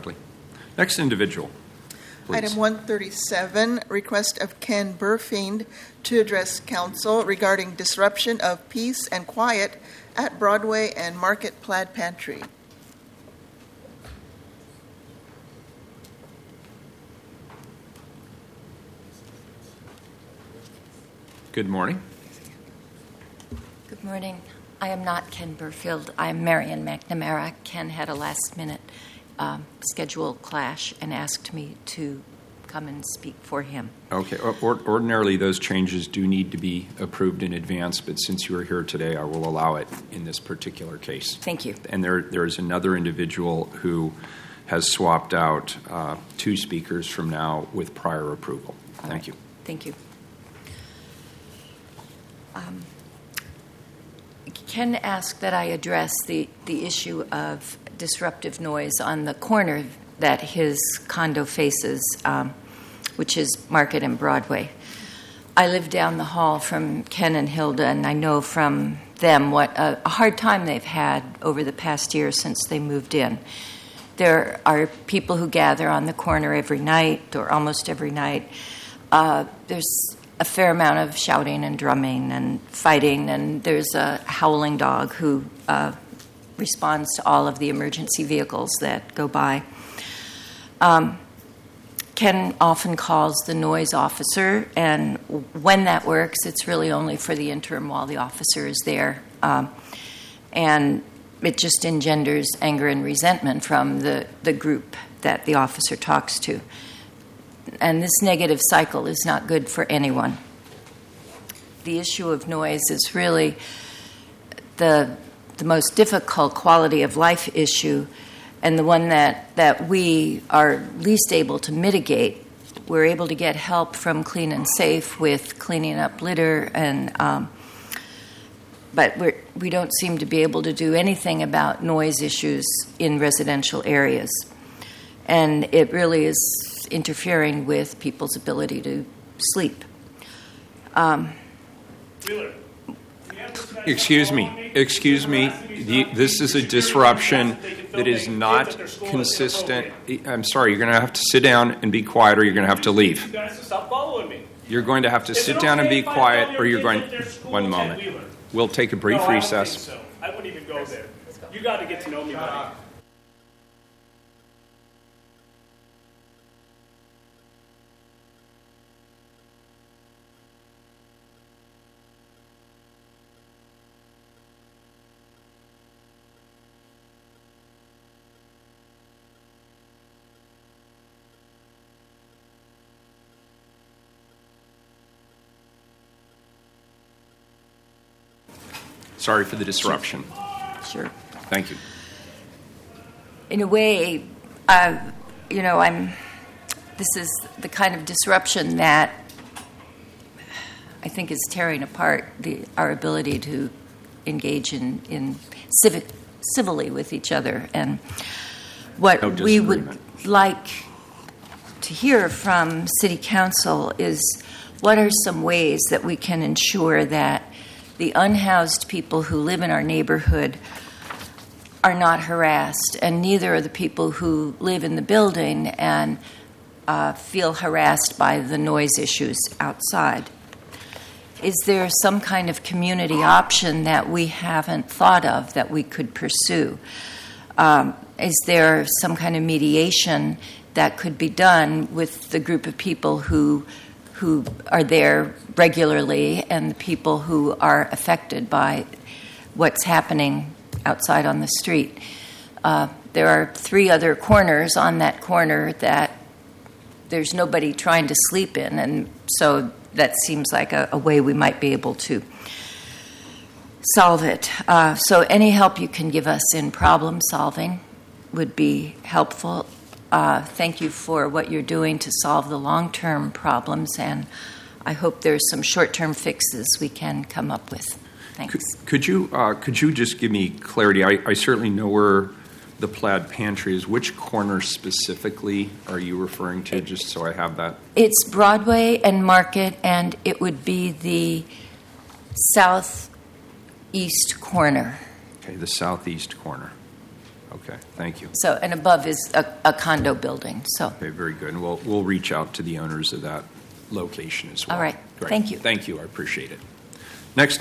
Bradley. Next individual, please. Item 137, request of Ken Burfiend to address council regarding disruption of peace and quiet at Broadway and Market Plaid Pantry. Good morning. Good morning. I am not Ken Burfield. I am Marion McNamara. Ken had a last-minute schedule clash and asked me to come and speak for him. Okay. Ordinarily, those changes do need to be approved in advance, but since you are here today, I will allow it in this particular case. Thank you. And there is another individual who has swapped out 2 speakers from now with prior approval. Thank you. Thank you. Ken asked that I address the issue of disruptive noise on the corner that his condo faces, which is Market and Broadway. I live down the hall from Ken and Hilda, and I know from them what a hard time they've had over the past year since they moved in. There are people who gather on the corner every night or almost every night. There's a fair amount of shouting and drumming and fighting, and there's a howling dog who responds to all of the emergency vehicles that go by. Ken often calls the noise officer, and when that works, it's really only for the interim while the officer is there. And it just engenders anger and resentment from the group that the officer talks to. And this negative cycle is not good for anyone. The issue of noise is really the most difficult quality of life issue, and the one that we are least able to mitigate. We're able to get help from Clean and Safe with cleaning up litter, but we don't seem to be able to do anything about noise issues in residential areas. And it really is interfering with people's ability to sleep. Excuse me. This is a disruption that is not consistent. I'm sorry, you're going to have to sit down and be quiet, or you're going to have to leave. You guys stop following me. You're going to have to sit down and be quiet, or you're going... One moment. We'll take a brief recess. I wouldn't even go there. You got to get to know me, buddy. Sorry for the disruption. Sure. Thank you. In a way, this is the kind of disruption that I think is tearing apart our ability to engage in civilly with each other. And what we would like to hear from City Council is what are some ways that we can ensure that the unhoused people who live in our neighborhood are not harassed, and neither are the people who live in the building and feel harassed by the noise issues outside. Is there some kind of community option that we haven't thought of that we could pursue? Is there some kind of mediation that could be done with the group of people who are there regularly and the people who are affected by what's happening outside on the street? There are 3 other corners on that corner that there's nobody trying to sleep in, and so that seems like a way we might be able to solve it. So any help you can give us in problem solving would be helpful. Thank you for what you're doing to solve the long-term problems, and I hope there's some short-term fixes we can come up with. Thanks. Could you just give me clarity? I certainly know where the Plaid Pantry is. Which corner specifically are you referring to, just so I have that? It's Broadway and Market, and it would be the southeast corner. Okay, the southeast corner. Okay, thank you. So, and above is a condo building. So, Okay, very good. And we'll reach out to the owners of that location as well. All right. Great. Thank you. Thank you. I appreciate it. Next